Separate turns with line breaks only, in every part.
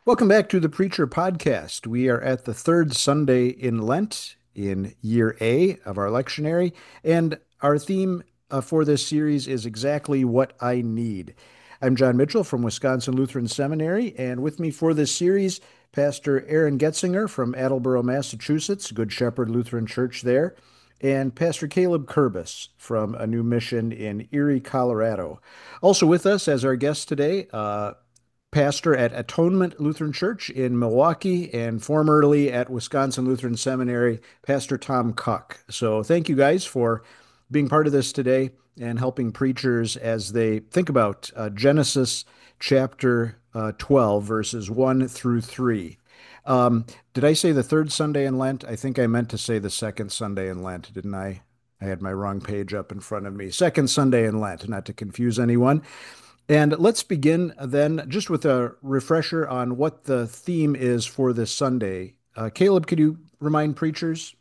Welcome back to the Preacher Podcast. We are at the third Sunday in Lent in year A of our lectionary, and our theme for this series is exactly what I need. I'm John Mitchell from Wisconsin Lutheran Seminary, and with me for this series, Pastor Aaron Getzinger from Attleboro, Massachusetts, Good Shepherd Lutheran Church there, and Pastor Caleb Kurbis from a new mission in Erie, Colorado. Also with us as our guest today, pastor at Atonement Lutheran Church in Milwaukee and formerly at Wisconsin Lutheran Seminary, Pastor Tom Cuck. So thank you guys for being part of this today and helping preachers as they think about Genesis chapter 12, verses 1 through 3. Um, did I say the third Sunday in Lent? I think I meant to say the second Sunday in Lent, didn't I? I had my wrong page up in front of me. Second Sunday in Lent, not to confuse anyone. And let's begin then just with a refresher on what the theme is for this Sunday. Caleb, could you remind preachers?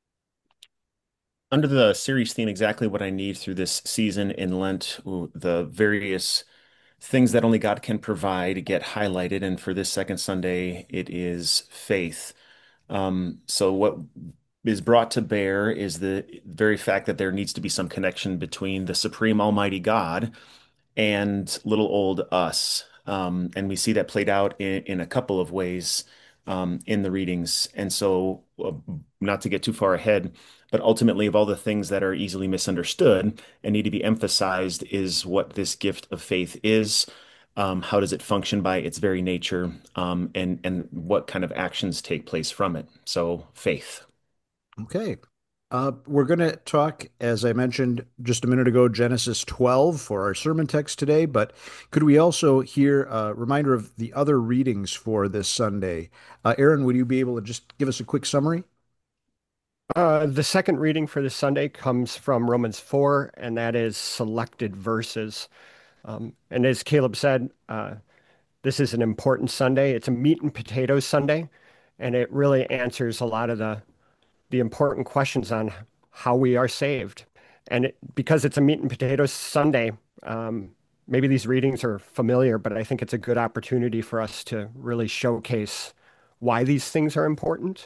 Under the series theme, exactly what I need through this season in Lent, the various things that only God can provide get highlighted. And for this second Sunday, it is faith. So what is brought to bear is the very fact that there needs to be some connection between the supreme Almighty God and little old us. And we see that played out in a couple of ways in the readings. And so, not to get too far ahead, but ultimately, of all the things that are easily misunderstood and need to be emphasized, is what this gift of faith is. How does it function by its very nature, and what kind of actions take place from it? So, faith.
Okay. We're going to talk, as I mentioned just a minute ago, Genesis 12 for our sermon text today, but could we also hear a reminder of the other readings for this Sunday? Aaron, would you be able to just give us a quick summary?
The second reading for this Sunday comes from Romans 4, and that is selected verses. And as Caleb said, this is an important Sunday. It's a meat and potatoes Sunday, and it really answers a lot of the important questions on how we are saved. And because it's a meat and potatoes Sunday, maybe these readings are familiar, but I think it's a good opportunity for us to really showcase why these things are important.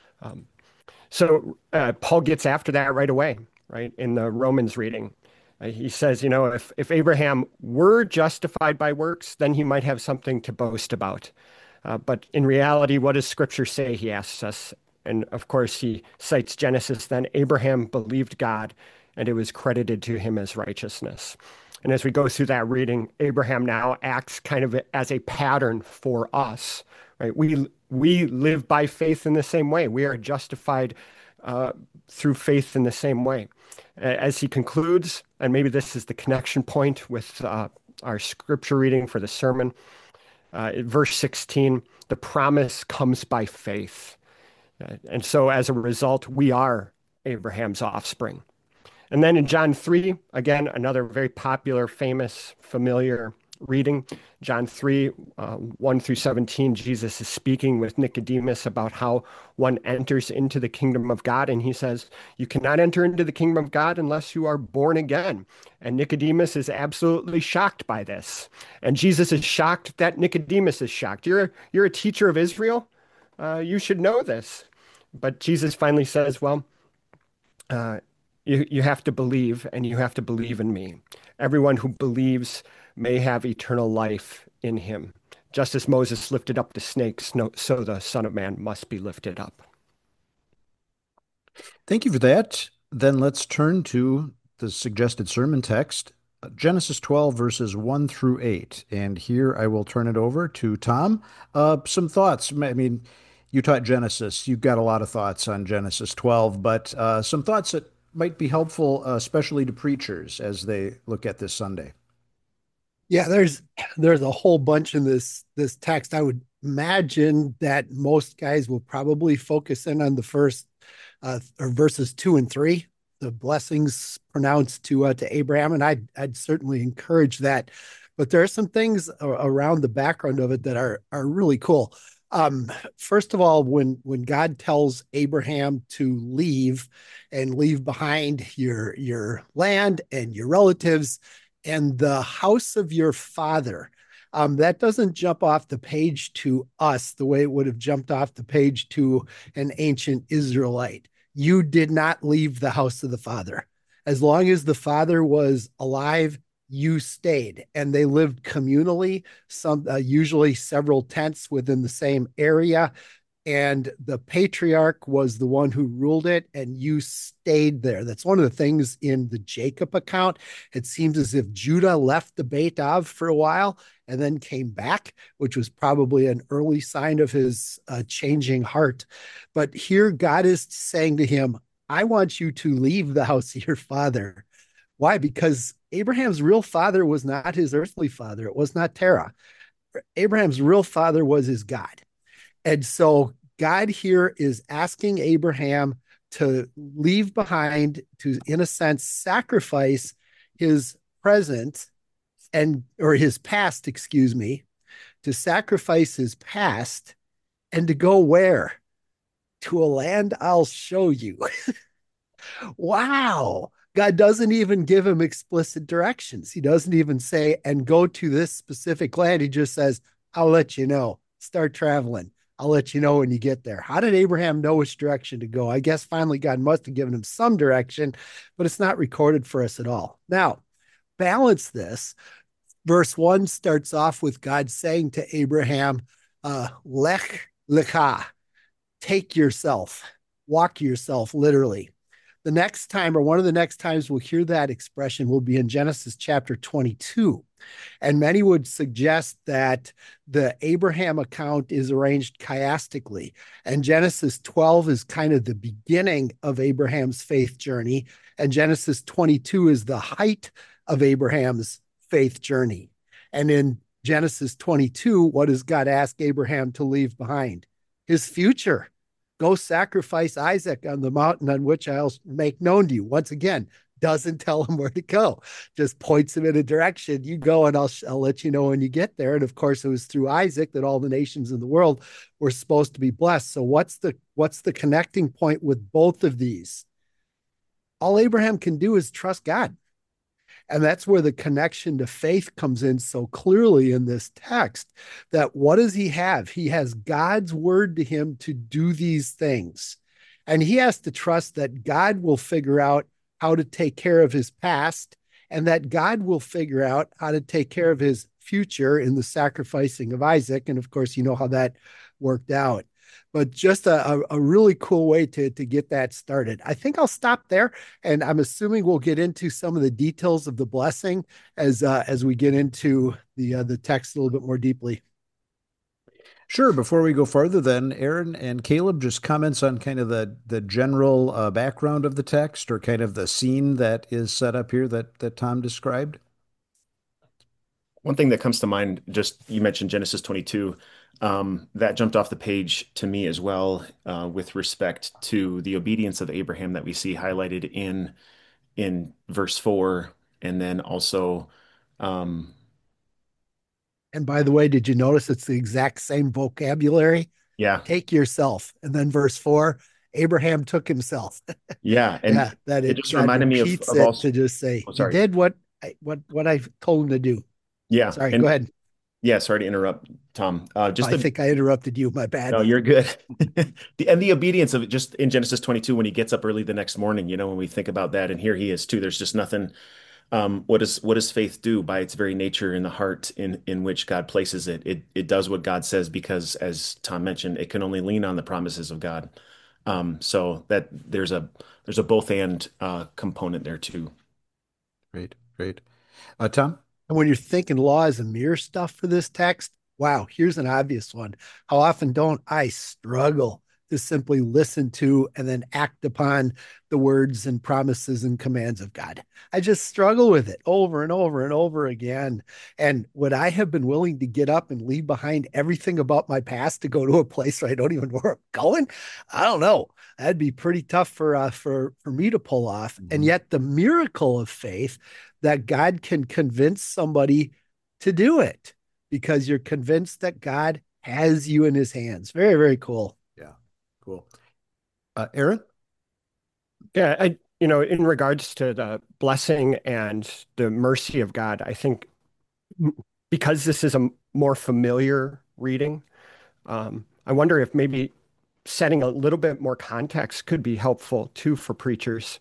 So Paul gets after that right away, right? In the Romans reading. He says, if Abraham were justified by works, then he might have something to boast about. But in reality, what does Scripture say? He asks us. And of course, he cites Genesis. Then Abraham believed God, and it was credited to him as righteousness. And as we go through that reading, Abraham now acts kind of as a pattern for us, right? We live by faith in the same way. We are justified uh, through faith in the same way. As he concludes, and maybe this is the connection point with our scripture reading for the sermon, verse 16, the promise comes by faith. And so as a result, we are Abraham's offspring. And then in John 3, again, another very popular, famous, familiar reading. John 3, 1 through 17, Jesus is speaking with Nicodemus about how one enters into the kingdom of God. And he says, you cannot enter into the kingdom of God unless you are born again. And Nicodemus is absolutely shocked by this. And Jesus is shocked that Nicodemus is shocked. You're a teacher of Israel. You should know this. But Jesus finally says, well, uh, you have to believe, and you have to believe in me. Everyone who believes may have eternal life in him. Just as Moses lifted up the snakes, so the Son of Man must be lifted up.
Thank you for that. Then let's turn to the suggested sermon text, Genesis 12, verses 1 through 8. And here I will turn it over to Tom. Some thoughts. I mean, you taught Genesis. You've got a lot of thoughts on Genesis 12, but some thoughts that might be helpful, especially to preachers as they look at this Sunday.
Yeah, there's a whole bunch in this text. I would imagine that most guys will probably focus in on the first or verses 2 and 3, the blessings pronounced to Abraham, and I'd certainly encourage that. But there are some things around the background of it that are really cool. First of all, when God tells Abraham to leave and leave behind your land and your relatives and the house of your father. That doesn't jump off the page to us the way it would have jumped off the page to an ancient Israelite. You did not leave the house of the father. As long as the father was alive, you stayed, and they lived communally, some usually several tents within the same area, and the patriarch was the one who ruled it, and you stayed there. That's one of the things in the Jacob account. It seems as if Judah left the Beit Av for a while and then came back, which was probably an early sign of his changing heart. But here God is saying to him, I want you to leave the house of your father. Why? Because Abraham's real father was not his earthly father. It was not Terah. Abraham's real father was his God. And so God here is asking Abraham to leave behind, to, in a sense, sacrifice his present and, or his past, excuse me, to sacrifice his past and to go where? To a land I'll show you. Wow. God doesn't even give him explicit directions. He doesn't even say, and go to this specific land. He just says, I'll let you know. Start traveling. I'll let you know when you get there. How did Abraham know which direction to go? I guess finally God must have given him some direction, but it's not recorded for us at all. Now, balance this. Verse 1 starts off with God saying to Abraham, Lech lecha, take yourself, walk yourself, literally. The next time, or one of the next times we'll hear that expression, will be in Genesis chapter 22. And many would suggest that the Abraham account is arranged chiastically. And Genesis 12 is kind of the beginning of Abraham's faith journey. And Genesis 22 is the height of Abraham's faith journey. And in Genesis 22, what does God ask Abraham to leave behind? His future. Go sacrifice Isaac on the mountain on which I'll make known to you. Once again, doesn't tell him where to go, just points him in a direction. You go, and I'll let you know when you get there. And of course, it was through Isaac that all the nations in the world were supposed to be blessed. So what's the connecting point with both of these? All Abraham can do is trust God. And that's where the connection to faith comes in so clearly in this text. That what does he have? He has God's word to him to do these things. And he has to trust that God will figure out how to take care of his past, and that God will figure out how to take care of his future in the sacrificing of Isaac. And of course, you know how that worked out. But just a really cool way to get that started. I think I'll stop there, and I'm assuming we'll get into some of the details of the blessing as we get into the text a little bit more deeply.
Sure. Before we go further, then, Aaron and Caleb, just comments on kind of the general background of the text, or kind of the scene that is set up here that Tom described.
One thing that comes to mind, just you mentioned Genesis 22, that jumped off the page to me as well, with respect to the obedience of Abraham that we see highlighted in verse 4, and then also, um,
And by the way, did you notice it's the exact same vocabulary?
yeah,
Take yourself. And then verse 4, Abraham took himself.
yeah, and
Yeah, that
it
it
just
God
reminded me
repeats
of
it
also,
to just say
oh,
he
sorry,
did what I told him to do.
yeah,
Sorry, go
and
ahead.
yeah, sorry to interrupt, Tom. Just
I
the
think I interrupted you. My bad.
No, you're good. And the obedience of it, just in Genesis 22, when he gets up early the next morning, when we think about that, and here he is too, there's just nothing. What does faith do by its very nature in the heart in which God places it? It does what God says because, as Tom mentioned, it can only lean on the promises of God. So that there's a both and component there too.
Great, great. Tom?
And when you're thinking law as a mirror stuff for this text, wow, here's an obvious one. How often don't I struggle to simply listen to and then act upon the words and promises and commands of God? I just struggle with it over and over and over again. And would I have been willing to get up and leave behind everything about my past to go to a place where I don't even know where I'm going? I don't know. That'd be pretty tough for me to pull off. And
Mhm.
yet the miracle of faith that God can convince somebody to do it because you're convinced that God has you in his hands. Very, very cool.
Yeah, cool. Aaron?
Yeah, in regards to the blessing and the mercy of God, I think because this is a more familiar reading, I wonder if maybe setting a little bit more context could be helpful too for preachers.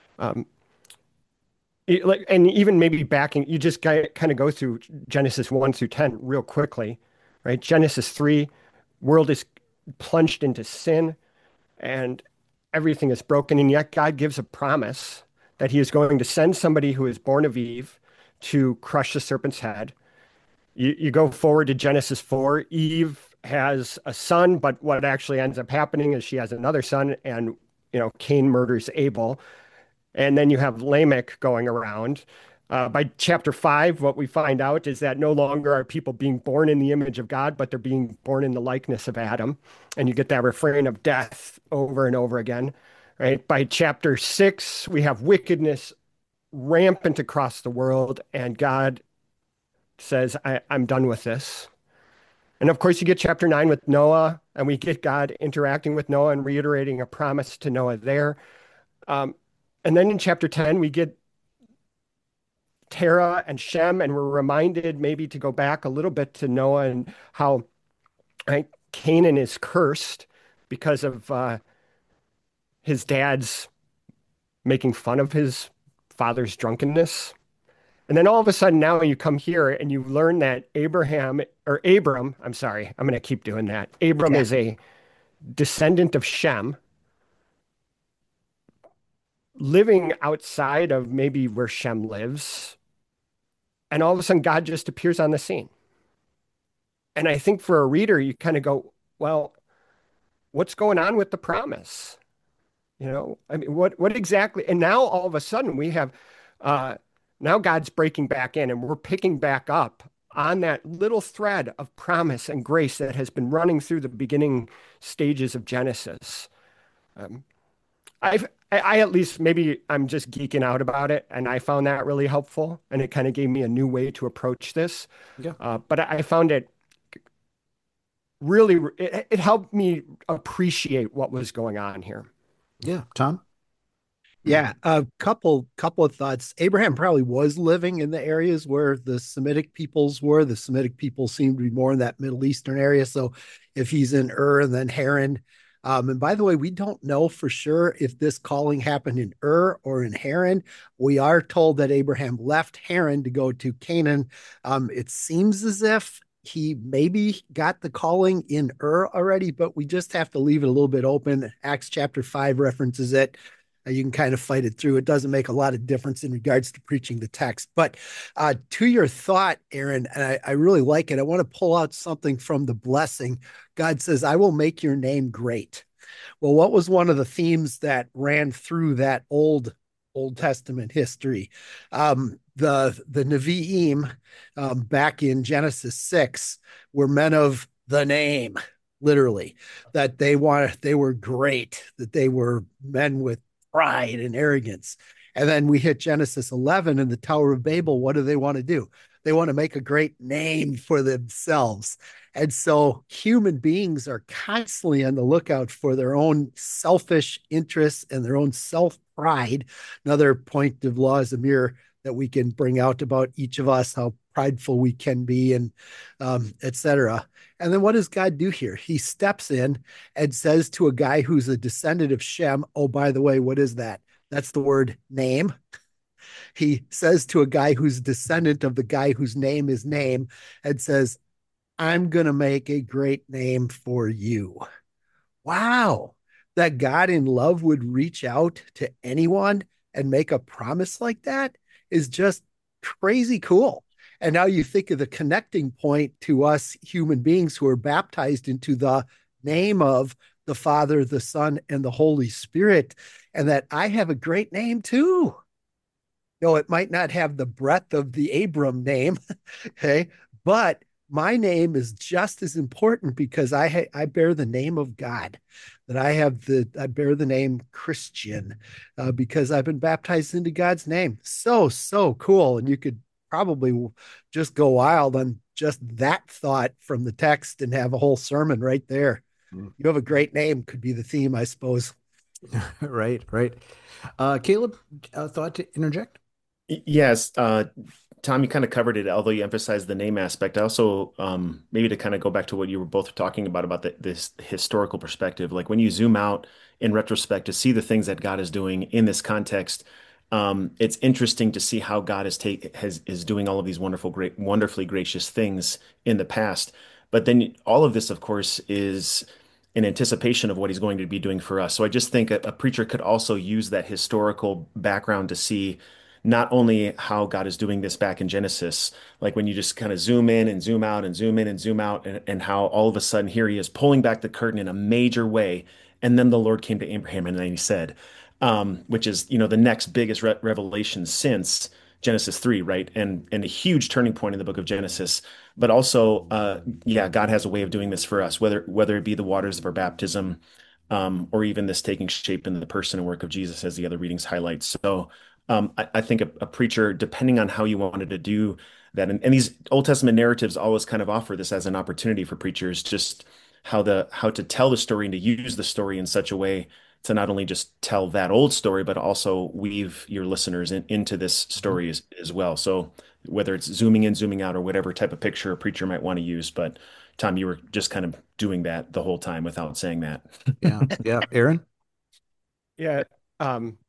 And even maybe backing, you just kind of go through Genesis 1 through 10 real quickly, right? Genesis 3, world is plunged into sin and everything is broken. And yet God gives a promise that he is going to send somebody who is born of Eve to crush the serpent's head. You go forward to Genesis 4, Eve has a son, but what actually ends up happening is she has another son, and Cain murders Abel. And then you have Lamech going around. By chapter 5, what we find out is that no longer are people being born in the image of God, but they're being born in the likeness of Adam. And you get that refrain of death over and over again, right? By chapter 6, we have wickedness rampant across the world, and God says, I'm done with this. And of course, you get chapter 9 with Noah, and we get God interacting with Noah and reiterating a promise to Noah there. And then in chapter 10, we get Terah and Shem, and we're reminded maybe to go back a little bit to Noah and how, right, Canaan is cursed because of his dad's making fun of his father's drunkenness. And then all of a sudden now you come here and you learn that Abram, I'm sorry, I'm going to keep doing that. Abram is a descendant of Shem, living outside of maybe where Shem lives. And all of a sudden God just appears on the scene. And I think for a reader, you kind of go, well, what's going on with the promise? I mean, what exactly? And now all of a sudden we have, now God's breaking back in and we're picking back up on that little thread of promise and grace that has been running through the beginning stages of Genesis. I at least, maybe I'm just geeking out about it, and I found that really helpful, and it kind of gave me a new way to approach this.
Yeah.
But I found it really, it helped me appreciate what was going on here.
Yeah. Tom?
Yeah, a couple of thoughts. Abraham probably was living in the areas where the Semitic peoples were. The Semitic people seem to be more in that Middle Eastern area. So if he's in Ur and then Haran, and by the way, we don't know for sure if this calling happened in Ur or in Haran. We are told that Abraham left Haran to go to Canaan. It seems as if he maybe got the calling in Ur already, but we just have to leave it a little bit open. Acts chapter 5 references it. You can kind of fight it through. It doesn't make a lot of difference in regards to preaching the text. But to your thought, Aaron, and I really like it, I want to pull out something from the blessing. God says, I will make your name great. Well, what was one of the themes that ran through that Old Testament history? The Nevi'im back in Genesis 6 were men of the name, literally, that they were great, that they were men with pride and arrogance. And then we hit Genesis 11 and the Tower of Babel. What do they want to do? They want to make a great name for themselves. And so human beings are constantly on the lookout for their own selfish interests and their own self-pride. Another point of law is a mirror that we can bring out about each of us, how prideful we can be, and etc. And then what does God do here? He steps in and says to a guy who's a descendant of Shem, oh, by the way, what is that? That's the word name. He says to a guy who's descendant of the guy whose name is name and says, I'm going to make a great name for you. Wow. That God in love would reach out to anyone and make a promise like that is just crazy cool. And now you think of the connecting point to us human beings who are baptized into the name of the Father, the Son, and the Holy Spirit, and that I have a great name too. It might not have the breadth of the Abram name, okay, but my name is just as important because I bear the name of God, that I bear the name Christian because I've been baptized into God's name. So cool. And you could probably just go wild on just that thought from the text and have a whole sermon right there. You have a great name could be the theme, I suppose.
Right. Caleb, thought to interject?
Yes, Tom, you kind of covered it, although you emphasized the name aspect. I also, maybe to kind of go back to what you were both talking about this historical perspective, like when you zoom out in retrospect to see the things that God is doing in this context, it's interesting to see how God is doing all of these wonderfully gracious things in the past. But then all of this, of course, is in anticipation of what he's going to be doing for us. So I just think a preacher could also use that historical background to see not only how God is doing this back in Genesis, like when you just kind of zoom in and zoom out and zoom in and zoom out, and how all of a sudden here he is pulling back the curtain in a major way. And then the Lord came to Abraham and then he said, which is, the next biggest revelation since Genesis 3, right? And a huge turning point in the book of Genesis. But also, yeah, God has a way of doing this for us, whether it be the waters of our baptism, or even this taking shape in the person and work of Jesus, as the other readings highlight. So, I think a preacher, depending on how you wanted to do that, and these Old Testament narratives always kind of offer this as an opportunity for preachers, just how to tell the story and to use the story in such a way to not only just tell that old story, but also weave your listeners into this story as well. So whether it's zooming in, zooming out, or whatever type of picture a preacher might want to use, but Tom, you were just kind of doing that the whole time without saying that.
Yeah. Yeah. Aaron?
Yeah. Um,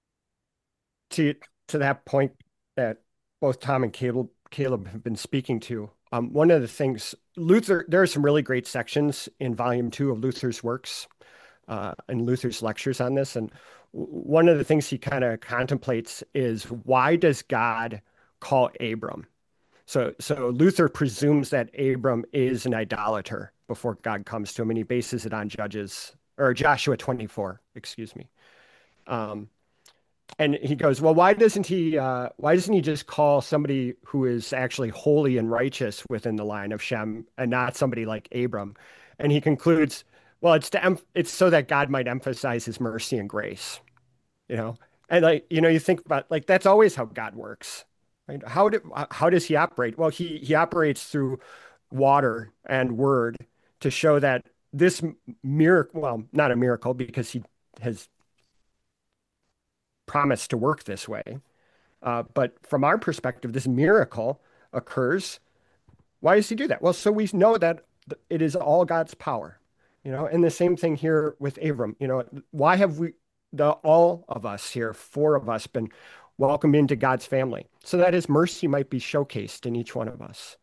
to that point that both Tom and Caleb have been speaking to, one of the things Luther, there are some really great sections in Volume 2 of Luther's works, and Luther's lectures on this. And one of the things he kind of contemplates is, why does God call Abram? So Luther presumes that Abram is an idolater before God comes to him, and he bases it on Joshua 24, excuse me. Um, and he goes, well, why doesn't he just call somebody who is actually holy and righteous within the line of Shem and not somebody like Abram? And he concludes, well, it's so that God might emphasize his mercy and grace, you know? And you think about, like, that's always how God works, right? How does he operate? Well, he operates through water and word to show that this miracle, well, not a miracle because he has promised to work this way. But from our perspective, this miracle occurs. Why does he do that? Well, so we know that it is all God's power, and the same thing here with Abram. Why have all of us here, four of us, been welcomed into God's family so that his mercy might be showcased in each one of us.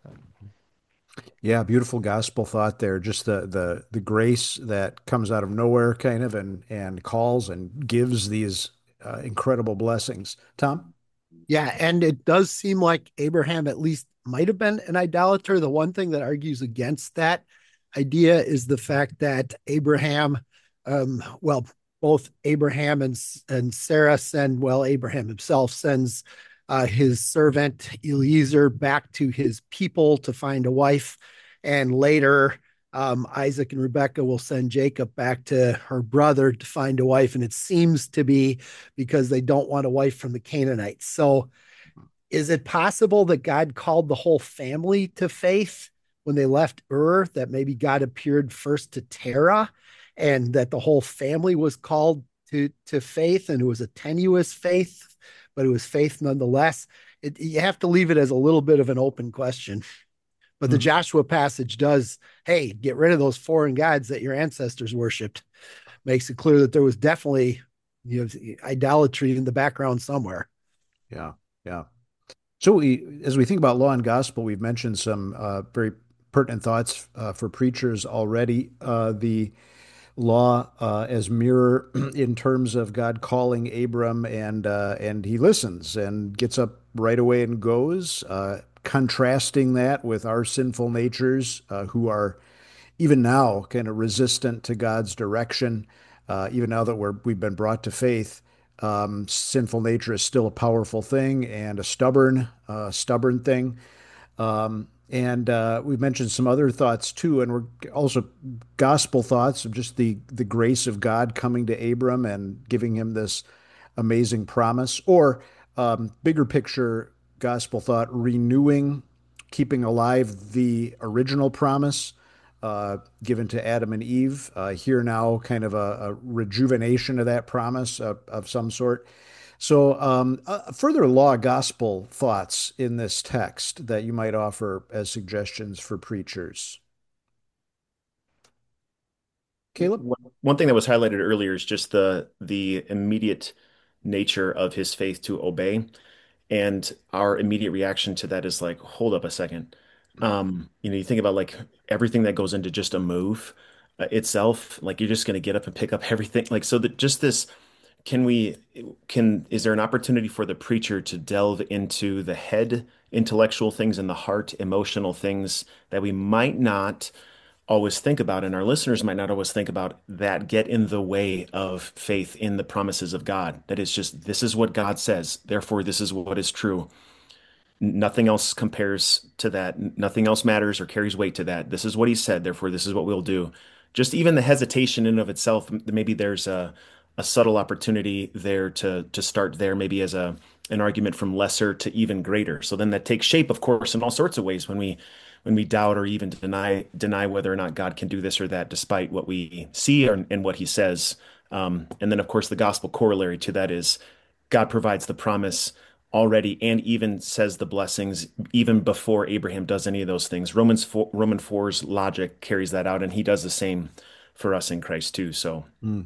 Yeah, beautiful gospel thought there. Just the grace that comes out of nowhere, kind of, and calls and gives these incredible blessings. Tom?
Yeah, and it does seem like Abraham at least might have been an idolater. The one thing that argues against that idea is the fact that Abraham, well, both Abraham and Sarah send, well, Abraham himself sends his servant Eliezer back to his people to find a wife, and later Isaac and Rebekah will send Jacob back to her brother to find a wife, and it seems to be because they don't want a wife from the Canaanites. So, is it possible that God called the whole family to faith when they left Ur? That maybe God appeared first to Terah, and that the whole family was called to faith, and it was a tenuous faith, but it was faith nonetheless. You have to leave it as a little bit of an open question. But the Joshua passage does, hey, get rid of those foreign gods that your ancestors worshipped. Makes it clear that there was definitely, idolatry in the background somewhere.
Yeah, yeah. So as we think about law and gospel, we've mentioned some very pertinent thoughts for preachers already. The law as mirror in terms of God calling Abram, and he listens and gets up right away and goes. Contrasting that with our sinful natures, who are even now kind of resistant to God's direction, even now that we've been brought to faith. Sinful nature is still a powerful thing and a stubborn thing. And we've mentioned some other thoughts too, and we're also gospel thoughts of just the grace of God coming to Abram and giving him this amazing promise, or bigger picture gospel thought, renewing, keeping alive the original promise given to Adam and Eve. Here now, kind of a rejuvenation of that promise of some sort. So, further law gospel thoughts in this text that you might offer as suggestions for preachers. Caleb?
One thing that was highlighted earlier is just the immediate nature of his faith to obey. And our immediate reaction to that is like, hold up a second. You think about like everything that goes into just a move itself, like you're just going to get up and pick up everything. Like, so that just this, can we, is there an opportunity for the preacher to delve into the head intellectual things and the heart emotional things that we might not always think about, and our listeners might not always think about, that get in the way of faith in the promises of God? That is just, this is what God says, therefore, this is what is true. Nothing else compares to that. Nothing else matters or carries weight to that. This is what he said, therefore, this is what we'll do. Just even the hesitation in and of itself, maybe there's a subtle opportunity there to start there, maybe as an argument from lesser to even greater. So then that takes shape, of course, in all sorts of ways when we doubt or even deny whether or not God can do this or that, despite what we see and what he says. And then, of course, the gospel corollary to that is God provides the promise already and even says the blessings even before Abraham does any of those things. Roman 4's logic carries that out, and he does the same for us in Christ too. So,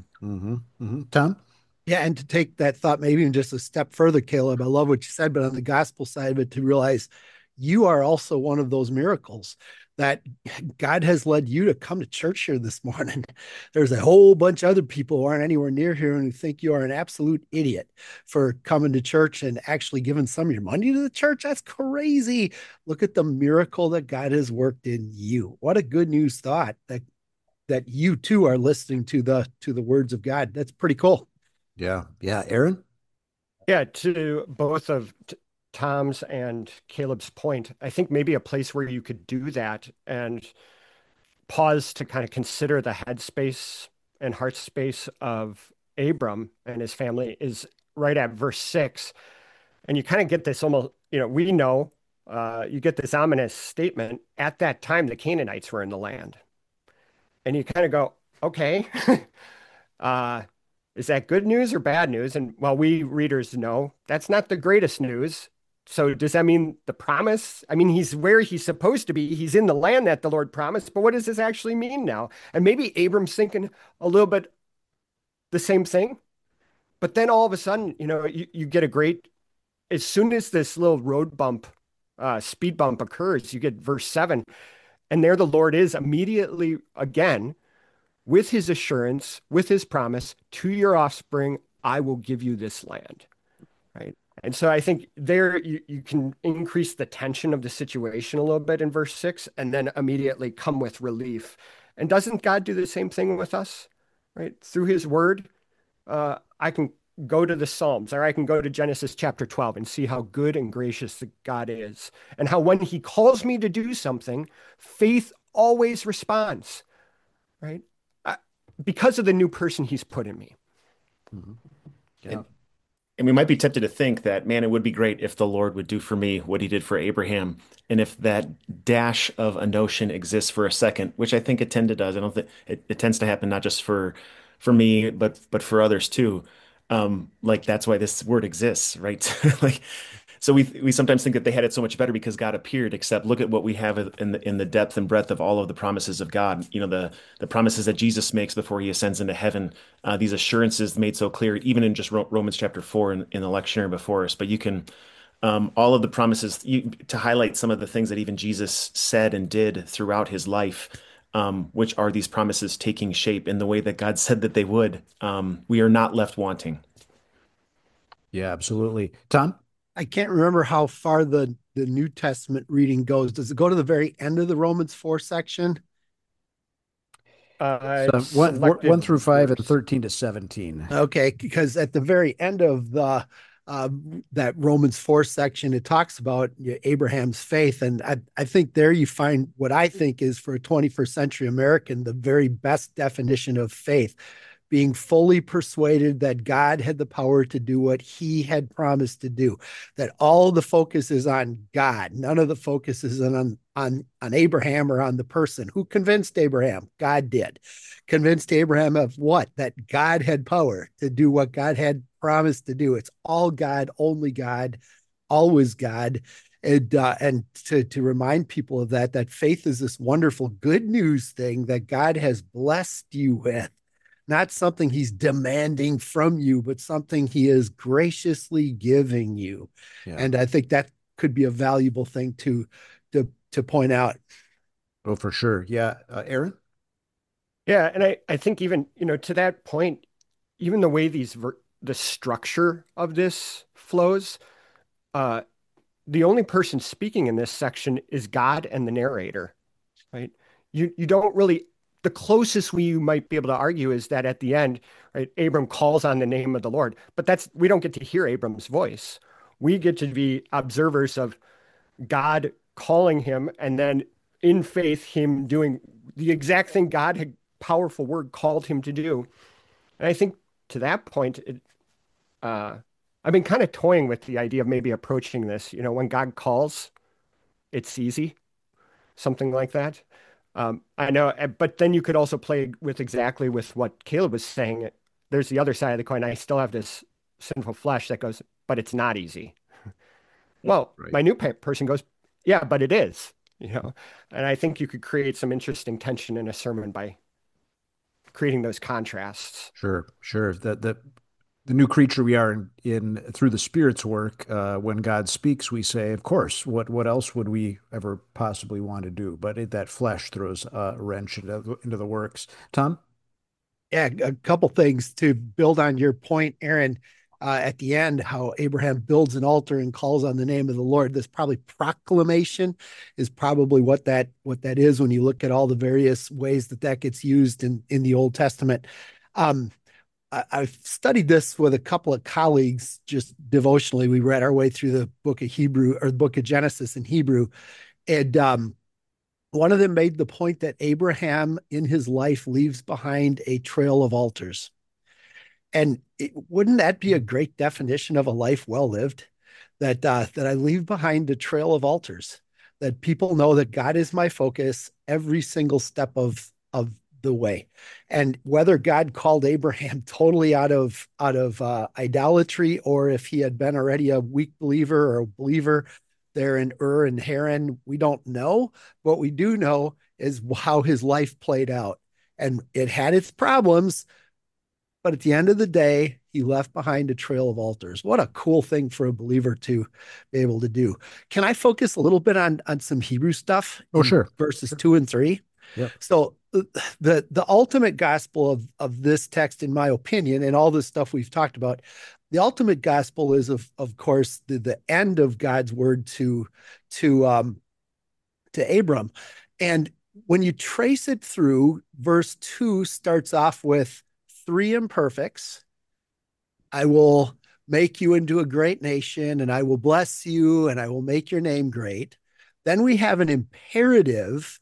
Tom?
Yeah, and to take that thought maybe even just a step further, Caleb, I love what you said, but on the gospel side of it, to realize you are also one of those miracles that God has led you to come to church here this morning. There's a whole bunch of other people who aren't anywhere near here and who think you are an absolute idiot for coming to church and actually giving some of your money to the church. That's crazy. Look at the miracle that God has worked in you. What a good news thought that you too are listening to the words of God. That's pretty cool.
Yeah. Yeah. Aaron?
Yeah, to both of Tom's and Caleb's point, I think maybe a place where you could do that and pause to kind of consider the headspace and heart space of Abram and his family is right at verse 6. And you kind of get this almost, we know, you get this ominous statement. At that time, the Canaanites were in the land. And you kind of go, okay, uh, is that good news or bad news? And well, we readers know that's not the greatest news. So does that mean the promise? I mean, he's where he's supposed to be. He's in the land that the Lord promised. But what does this actually mean now? And maybe Abram's thinking a little bit the same thing. But then all of a sudden, you get a great, as soon as this little road bump, speed bump occurs, you get verse 7. And there the Lord is immediately again with his assurance, with his promise to your offspring, I will give you this land. Right. And so I think there you can increase the tension of the situation a little bit in verse 6 and then immediately come with relief. And doesn't God do the same thing with us? Right? Through his word, I can go to the Psalms or I can go to Genesis chapter 12 and see how good and gracious God is and how when he calls me to do something, faith always responds. Right? Because of the new person he's put in me.
Mm-hmm. Yeah.
And we might be tempted to think that, man, it would be great if the Lord would do for me what he did for Abraham. And if that dash of a notion exists for a second, which I think it tend to does, I don't think it tends to happen not just for me, but for others too. Like that's why this word exists, right? Like, so we sometimes think that they had it so much better because God appeared, except look at what we have in the depth and breadth of all of the promises of God. The promises that Jesus makes before he ascends into heaven, these assurances made so clear, even in just Romans chapter 4 in the lectionary before us. But you can all of the promises to highlight some of the things that even Jesus said and did throughout his life. Which are these promises taking shape in the way that God said that they would. We are not left wanting.
Yeah, absolutely. Tom?
I can't remember how far the New Testament reading goes. Does it go to the very end of the Romans 4 section?
So one through 5 and 13 to 17.
Okay, because at the very end of the that Romans 4 section, it talks about Abraham's faith. And I think there you find what I think is, for a 21st century American, the very best definition of faith: being fully persuaded that God had the power to do what he had promised to do, that all the focus is on God. None of the focus is on Abraham or on the person. Who convinced Abraham? God did. Convinced Abraham of what? That God had power to do what God had promised to do. It's all God, only God, always God. And to remind people of that, that faith is this wonderful good news thing that God has blessed you with, not something he's demanding from you, but something he is graciously giving you.
Yeah.
And I think that could be a valuable thing to point out.
Oh, for sure. Yeah. Aaron?
Yeah, and I think even, to that point, even the way the structure of this flows, uh, the only person speaking in this section is God and the narrator, right? You don't really, the closest you might be able to argue is that at the end, right, Abram calls on the name of the Lord, but we don't get to hear Abram's voice. We get to be observers of God calling him, and then in faith, him doing the exact thing God had powerful word called him to do. And I think to that point, uh, I've been kind of toying with the idea of maybe approaching this, when God calls, it's easy, something like that. I know, but then you could also play with exactly with what Caleb was saying. There's the other side of the coin. I still have this sinful flesh that goes, but it's not easy. Well,
Right.
my new person goes, yeah, but it is, and I think you could create some interesting tension in a sermon by creating those contrasts.
Sure. Sure. The new creature we are in through the Spirit's work. When God speaks, we say, "Of course. What else would we ever possibly want to do?" But that flesh throws a wrench into the works. Tom?
Yeah, a couple things to build on your point, Aaron. At the end, how Abraham builds an altar and calls on the name of the Lord. This probably proclamation is probably what that is when you look at all the various ways that gets used in the Old Testament. Um, I've studied this with a couple of colleagues just devotionally. We read our way through the book of Hebrew or the book of Genesis in Hebrew, and one of them made the point that Abraham in his life leaves behind a trail of altars. And wouldn't that be a great definition of a life well lived? That I leave behind a trail of altars, that people know that God is my focus every single step of the way. And whether God called Abraham totally out of idolatry, or if he had been already a weak believer or a believer there in Ur and Haran, we don't know. What we do know is how his life played out. And it had its problems, but at the end of the day, he left behind a trail of altars. What a cool thing for a believer to be able to do. Can I focus a little bit on some Hebrew stuff
Oh,
in
sure.
verses
Sure.
2 and 3?
Yep.
So the ultimate gospel of this text, in my opinion, and all this stuff we've talked about, the ultimate gospel is of course the end of God's word to Abram. And when you trace it through, verse 2 starts off with three imperfects. I will make you into a great nation, and I will bless you, and I will make your name great. Then we have an imperative,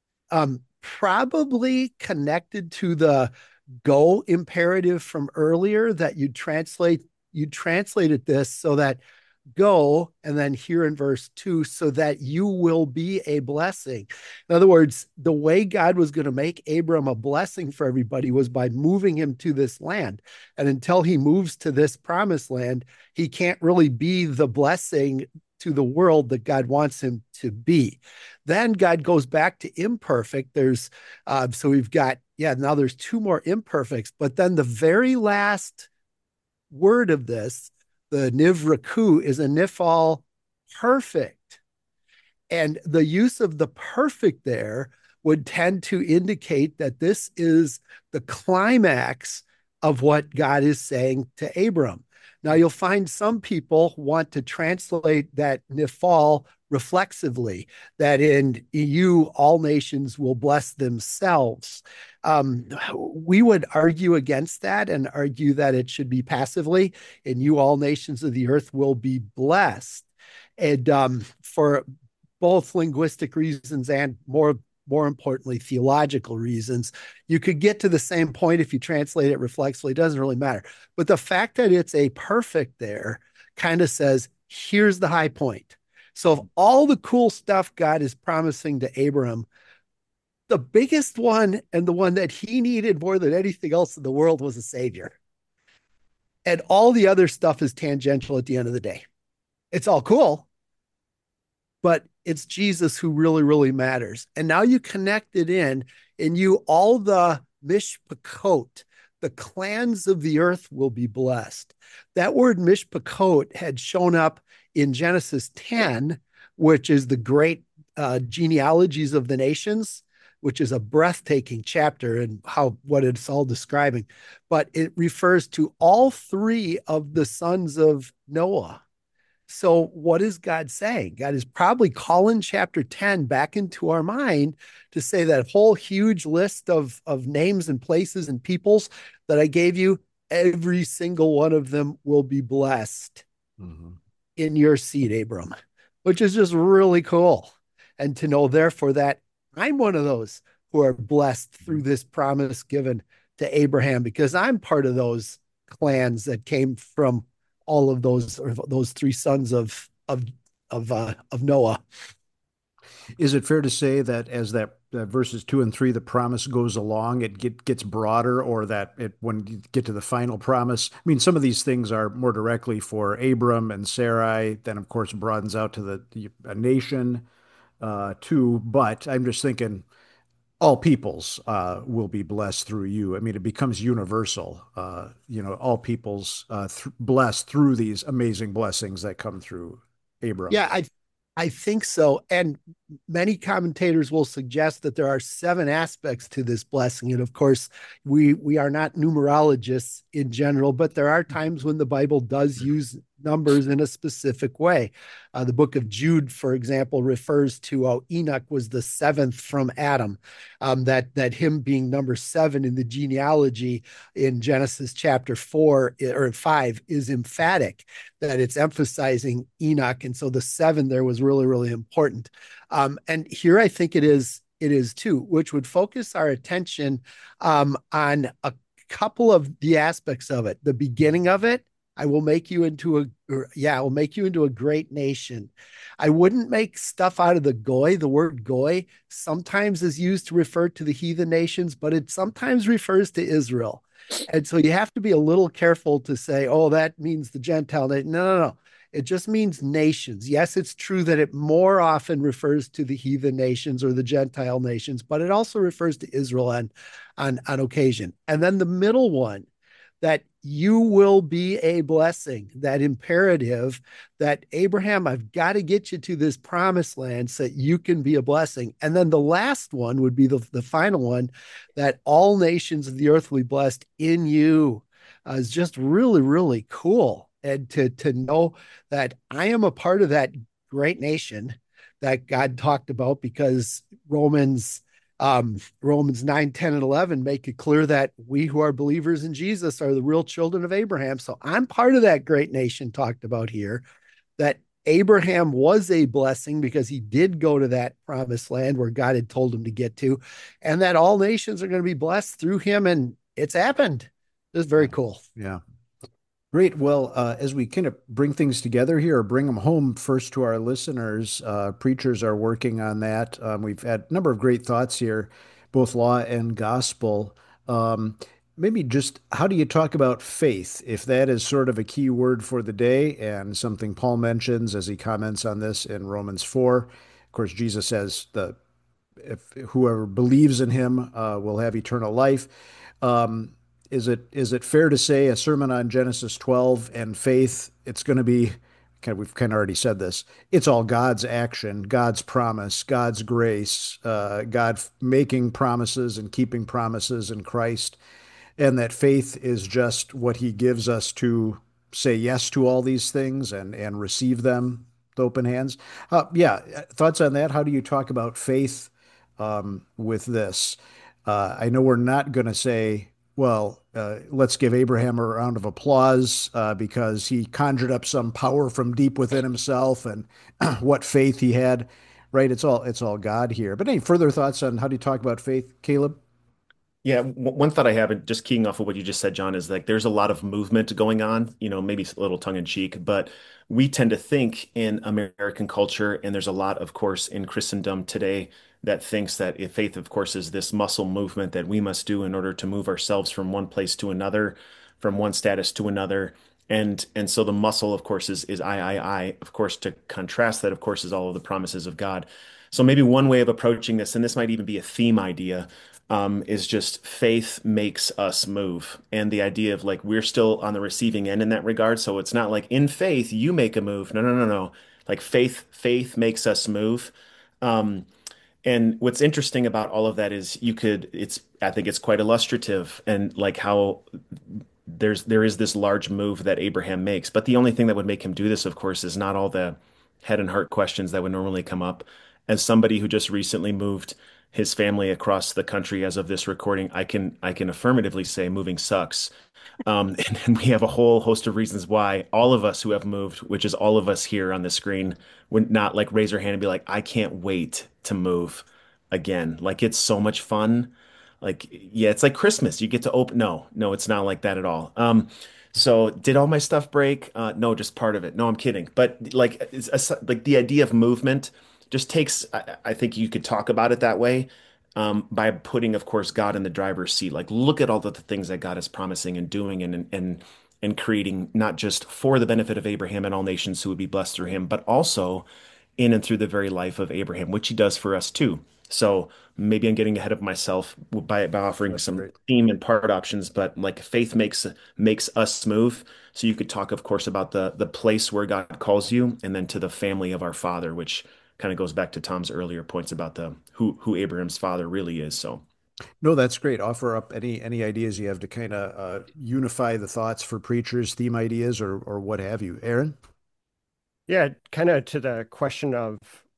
probably connected to the go imperative from earlier, that you translated this so that go, and then here in verse 2, so that you will be a blessing. In other words, the way God was going to make Abram a blessing for everybody was by moving him to this land. And until he moves to this promised land, he can't really be the blessing to the world that God wants him to be. Then God goes back to imperfect. So we've got, now there's two more imperfects, but then the very last word of this, the nivraku, is a nifal perfect. And the use of the perfect there would tend to indicate that this is the climax of what God is saying to Abram. Now, you'll find some people want to translate that nifal reflexively, that in you, all nations will bless themselves. We would argue against that and argue that it should be passively, and you, all nations of the earth, will be blessed. And for both linguistic reasons and more importantly, theological reasons, you could get to the same point if you translate it reflexively. It doesn't really matter. But the fact that it's a perfect there kind of says, here's the high point. So, of all the cool stuff God is promising to Abram, the biggest one and the one that he needed more than anything else in the world was a savior. And all the other stuff is tangential at the end of the day. It's all cool, but it's Jesus who really, really matters. And now you connect it in you, all the mishpachot, the clans of the earth will be blessed. That word mishpachot had shown up in Genesis 10, which is the great genealogies of the nations, which is a breathtaking chapter and how what it's all describing. But it refers to all three of the sons of Noah. So, what is God saying? God is probably calling chapter 10 back into our mind to say that whole huge list of names and places and peoples that I gave you, every single one of them will be blessed
Mhm.
in your seed, Abram, which is just really cool. And to know, therefore, that I'm one of those who are blessed through this promise given to Abraham because I'm part of those clans that came from all of those or those three sons of Noah.
Is it fair to say that as that verses 2 and 3, the promise goes along, gets broader, or that it when you get to the final promise? I mean, some of these things are more directly for Abram and Sarai, then of course broadens out to a nation too. But I'm just thinking all peoples will be blessed through you. I mean, it becomes universal. All peoples blessed through these amazing blessings that come through Abram.
Yeah, I think so. And many commentators will suggest that there are seven aspects to this blessing. And of course, we are not numerologists in general, but there are times when the Bible does use numbers in a specific way. The book of Jude, for example, refers to how Enoch was the seventh from Adam. That him being number seven in the genealogy in Genesis chapter 4 or 5 is emphatic, that it's emphasizing Enoch. And so the seven there was really, really important. And here I think it is too, which would focus our attention on a couple of the aspects of it. The beginning of it, I will make you into I will make you into a great nation. I wouldn't make stuff out of the goy. The word goy sometimes is used to refer to the heathen nations, but it sometimes refers to Israel. And so you have to be a little careful to say, oh, that means the Gentile nation. No, no, no. It just means nations. Yes, it's true that it more often refers to the heathen nations or the Gentile nations, but it also refers to Israel on occasion. And then the middle one, that you will be a blessing, that imperative that Abraham, I've got to get you to this promised land so that you can be a blessing. And then the last one would be the final one, that all nations of the earth will be blessed in you, is just really, really cool. And to know that I am a part of that great nation that God talked about, because Romans 9, 10, and 11 make it clear that we who are believers in Jesus are the real children of Abraham. So I'm part of that great nation talked about here, that Abraham was a blessing because he did go to that promised land where God had told him to get to, and that all nations are going to be blessed through him. And it's happened. It's very cool.
Yeah. Great. Well, as we kind of bring things together here, or bring them home first to our listeners, preachers are working on that. We've had a number of great thoughts here, both law and gospel. Maybe just how do you talk about faith, if that is sort of a key word for the day and something Paul mentions as he comments on this in Romans 4. Of course, Jesus says if whoever believes in him will have eternal life. Um, is it fair to say a sermon on Genesis 12 and faith? It's going to be we've kind of already said this. It's all God's action, God's promise, God's grace, God making promises and keeping promises in Christ, and that faith is just what He gives us to say yes to all these things and receive them with open hands. Yeah, thoughts on that? How do you talk about faith with this? I know we're not going to say, well, let's give Abraham a round of applause because he conjured up some power from deep within himself and what faith he had. Right? It's all God here. But any further thoughts on how do you talk about faith, Caleb?
Yeah, one thought I have, and just keying off of what you just said, John, is like there's a lot of movement going on, maybe a little tongue in cheek, but we tend to think in American culture, and there's a lot, of course, in Christendom today that thinks that if faith, of course, is this muscle movement that we must do in order to move ourselves from one place to another, from one status to another. And so the muscle, of course, is I. Of course, to contrast that, of course, is all of the promises of God. So maybe one way of approaching this, and this might even be a theme idea, is just faith makes us move. And the idea of like we're still on the receiving end in that regard. So it's not like in faith you make a move. No, no, no, no. Like faith makes us move. Um, and what's interesting about all of that is I think it's quite illustrative and like how there is this large move that Abraham makes. But the only thing that would make him do this, of course, is not all the head and heart questions that would normally come up. As somebody who just recently moved his family across the country as of this recording, I can affirmatively say moving sucks. And we have a whole host of reasons why all of us who have moved, which is all of us here on the screen, would not like raise our hand and be like, I can't wait to move again. Like it's so much fun. Like, yeah, it's like Christmas. You get to open. No, no, it's not like that at all. So did all my stuff break? No, just part of it. No, I'm kidding. But like, like the idea of movement just takes, I think you could talk about it that way, by putting, of course, God in the driver's seat. Like, look at all the things that God is promising and doing and creating, not just for the benefit of Abraham and all nations who would be blessed through him, but also in and through the very life of Abraham, which he does for us too. So maybe I'm getting ahead of myself by offering
That's
some
great.
theme and part options, but like faith makes us move. So you could talk, of course, about the place where God calls you, and then to the family of our Father, which kind of goes back to Tom's earlier points about the who Abraham's father really is. So
No, that's great. Offer up any ideas you have to kind of unify the thoughts for preachers, theme ideas, or what have you. Aaron?
Yeah, kind of to the question of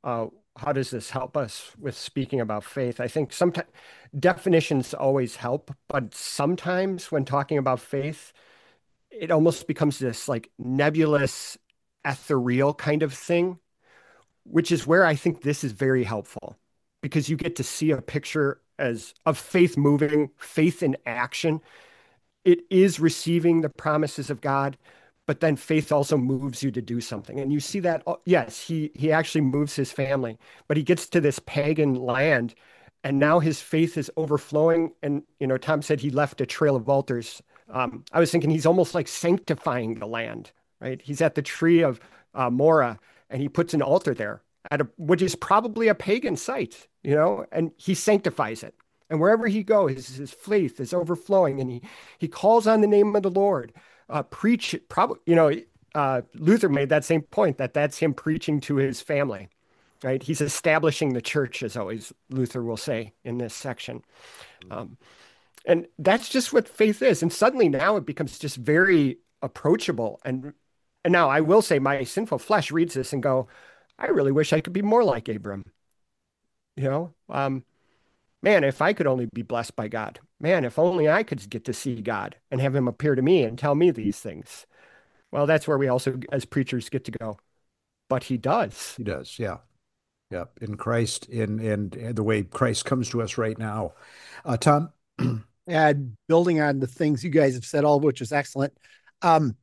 how does this help us with speaking about faith? I think sometimes definitions always help, but sometimes when talking about faith, it almost becomes this like nebulous, ethereal kind of thing, which is where I think this is very helpful because you get to see a picture as of faith moving, faith in action. It is receiving the promises of God, but then faith also moves you to do something. And you see that, yes, he actually moves his family, but he gets to this pagan land and now his faith is overflowing. And, Tom said he left a trail of altars. I was thinking he's almost like sanctifying the land, right? He's at the tree of Morah and he puts an altar there which is probably a pagan site, and he sanctifies it. And wherever he goes, his faith is overflowing, and he calls on the name of the Lord. Preach, probably, Luther made that same point that that's him preaching to his family, right? He's establishing the church, as always Luther will say in this section. Um, and that's just what faith is. And suddenly now it becomes just very approachable. And now I will say my sinful flesh reads this and go, I really wish I could be more like Abram. You know, man, if I could only be blessed by God, man, if only I could get to see God and have him appear to me and tell me these things. Well, that's where we also, as preachers, get to go. But he does.
He does. Yeah. Yeah. In Christ, in the way Christ comes to us right now. Tom?
And building on the things you guys have said, all of which is excellent. Um,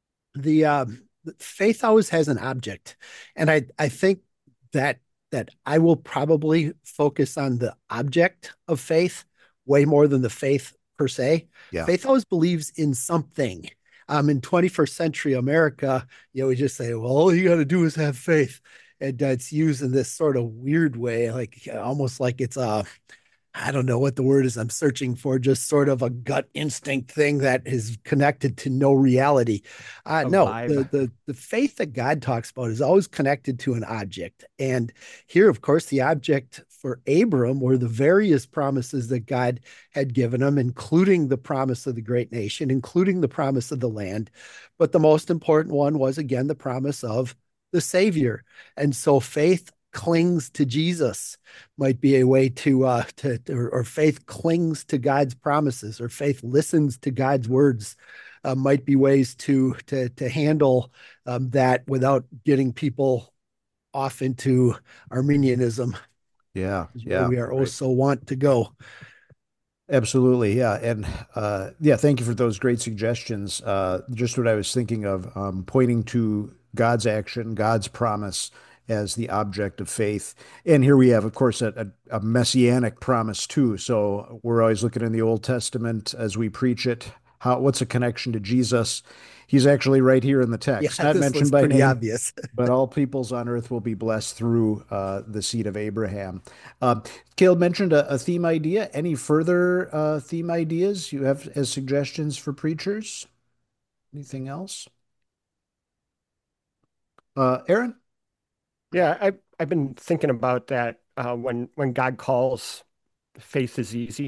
the faith always has an object, and I think that I will probably focus on the object of faith way more than the faith per se.
Yeah.
Faith always believes in something. In 21st century America, we just say, well, all you got to do is have faith. And it's used in this sort of weird way, like almost like it's a I don't know what the word is I'm searching for, just sort of a gut instinct thing that is connected to no reality.
A
No, the,
vibe.
the the faith that God talks about is always connected to an object. And here, of course, the object for Abram were the various promises that God had given him, including the promise of the great nation, including the promise of the land. But the most important one was, again, the promise of the Savior. And so faith clings to Jesus might be a way or faith clings to God's promises, or faith listens to God's words. Might be ways to handle that without getting people off into Arminianism,
Yeah.
is where
Yeah.
we are
Right.
also want to go.
Absolutely, yeah, and yeah, thank you for those great suggestions. Just what I was thinking of, pointing to God's action, God's promise as the object of faith, and here we have, of course, a messianic promise too. So we're always looking in the Old Testament as we preach it. What's a connection to Jesus? He's actually right here in the
Yeah,
text, not
this was
mentioned by
pretty
name,
obvious.
but all peoples on earth will be blessed through the seed of Abraham. Uh, Caleb mentioned a theme idea. Any further theme ideas you have as suggestions for preachers? Anything else? Aaron?
Yeah, I've been thinking about that when God calls, faith is easy,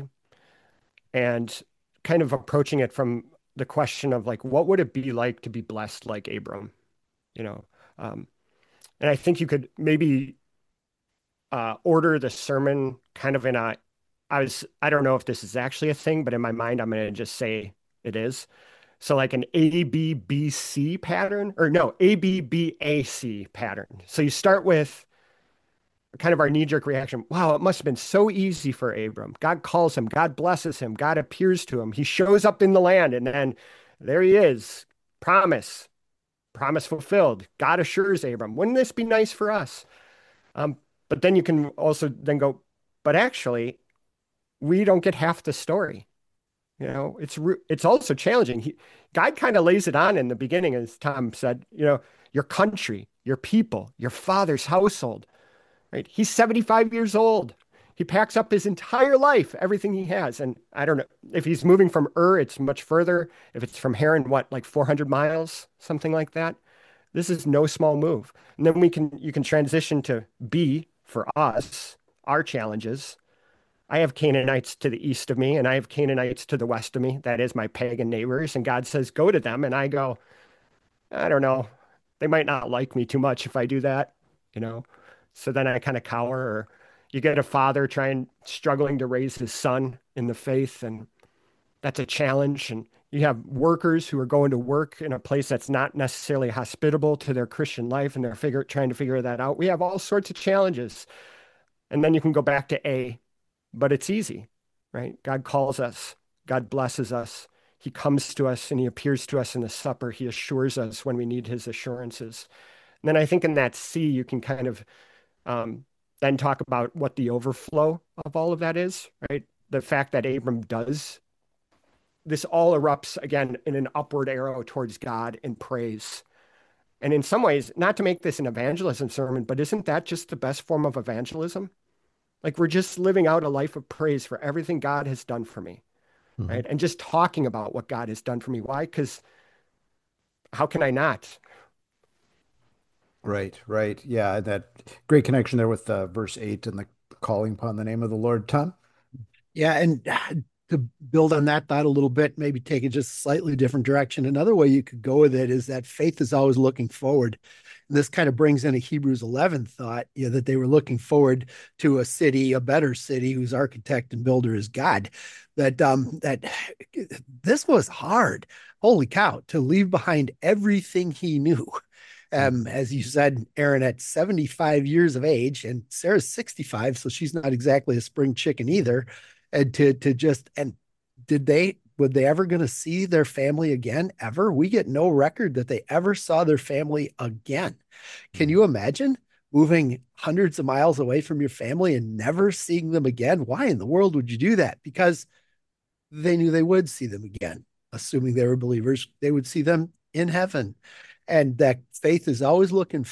and kind of approaching it from the question of like, what would it be like to be blessed like Abram? You know, um, and I think you could maybe order the sermon kind of in a, I don't know if this is actually a thing, but in my mind, I'm going to just say it is. So like an ABBC pattern, or no, ABBAC pattern. So you start with kind of our knee-jerk reaction. Wow, it must have been so easy for Abram. God calls him, God blesses him, God appears to him. He shows up in the land, and then there he is. Promise, promise fulfilled. God assures Abram, wouldn't this be nice for us? Um, but then you can also then go, but actually, we don't get half the story. It's also challenging. God kind of lays it on in the beginning, as Tom said, your country, your people, your father's household, right? He's 75 years old. He packs up his entire life, everything he has. And I don't know if he's moving from Ur, it's much further. If it's from Haran, what, like 400 miles, something like that. This is no small move. And then you can transition to B for us, our challenges. I have Canaanites to the east of me, and I have Canaanites to the west of me. That is my pagan neighbors. And God says, go to them. And I go, I don't know. They might not like me too much if I do that, you know? So then I kind of cower, or you get a father struggling to raise his son in the faith, and that's a challenge. And you have workers who are going to work in a place that's not necessarily hospitable to their Christian life, and they're trying to figure that out. We have all sorts of challenges. And then you can go back to A, but it's easy, right? God calls us, God blesses us. He comes to us and he appears to us in the supper. He assures us when we need his assurances. And then I think in that C, you can kind of then talk about what the overflow of all of that is, right? The fact that Abram does this all erupts again in an upward arrow towards God in praise. And in some ways, not to make this an evangelism sermon, but isn't that just the best form of evangelism? Like we're just living out a life of praise for everything God has done for me,
Mhm.
right? And just talking about what God has done for me. Why? Because how can I not?
Right, right. Yeah, that great connection there with verse 8 and the calling upon the name of the Lord. Tom?
Yeah, and to build on that thought a little bit, maybe take it just a slightly different direction. Another way you could go with it is that faith is always looking forward. And this kind of brings in a Hebrews 11 thought, that they were looking forward to a city, a better city, whose architect and builder is God. That this was hard. Holy cow, to leave behind everything he knew. As you said, Aaron, at 75 years of age, and Sarah's 65, so she's not exactly a spring chicken either. And to just and did they would they ever going to see their family again ever? We get no record that they ever saw their family again. Can you imagine moving hundreds of miles away from your family and never seeing them again? Why in the world would you do that? Because they knew they would see them again, assuming they were believers. They would see them in heaven. And that faith is always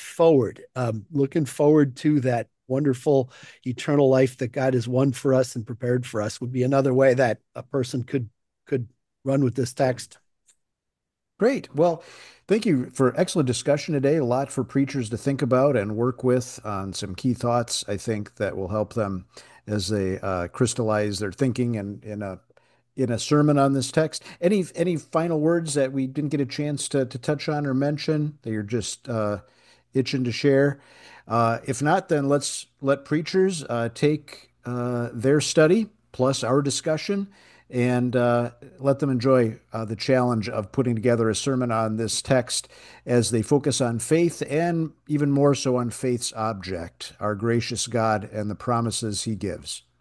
looking forward to that wonderful eternal life that God has won for us and prepared for us would be another way that a person could run with this text.
Great. Well, thank you for excellent discussion today. A lot for preachers to think about and work with on some key thoughts, I think, that will help them as they crystallize their thinking and in a sermon on this text. Any final words that we didn't get a chance to touch on or mention that you're just itching to share? If not, then let's let preachers take their study plus our discussion and let them enjoy the challenge of putting together a sermon on this text as they focus on faith and even more so on faith's object, our gracious God and the promises he gives.